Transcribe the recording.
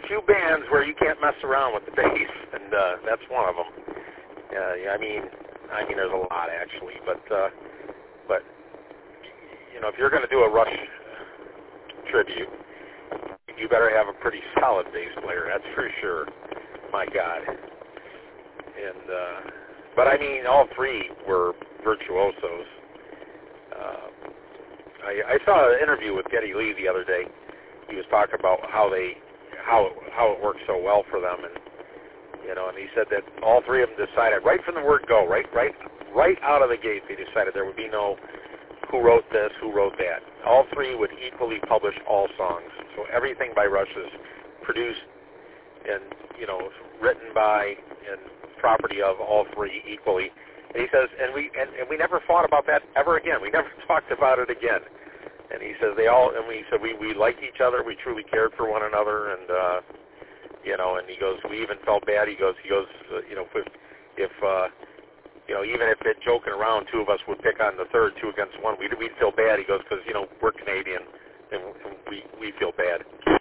few bands where you can't mess around with the bass, and that's one of them. I mean, there's a lot actually, but you know, if you're going to do a Rush tribute, you better have a pretty solid bass player. That's for sure. My God. And but I mean, all three were virtuosos. I saw an interview with Geddy Lee the other day. He was talking about how it worked so well for them, and you know, and he said that all three of them decided right from the word go, right out of the gate, they decided there would be no who wrote this, who wrote that. All three would equally publish all songs. So everything by Rush is produced and, you know, written by and property of all three equally. And he says, and we never thought about that ever again. We never talked about it again. And he says we liked each other. We truly cared for one another, and you know. And he goes, we even felt bad. He goes, you know, if you know, even if it joking around, two of us would pick on the third, 2 against 1, we'd feel bad. He goes, because you know we're Canadian, and we feel bad.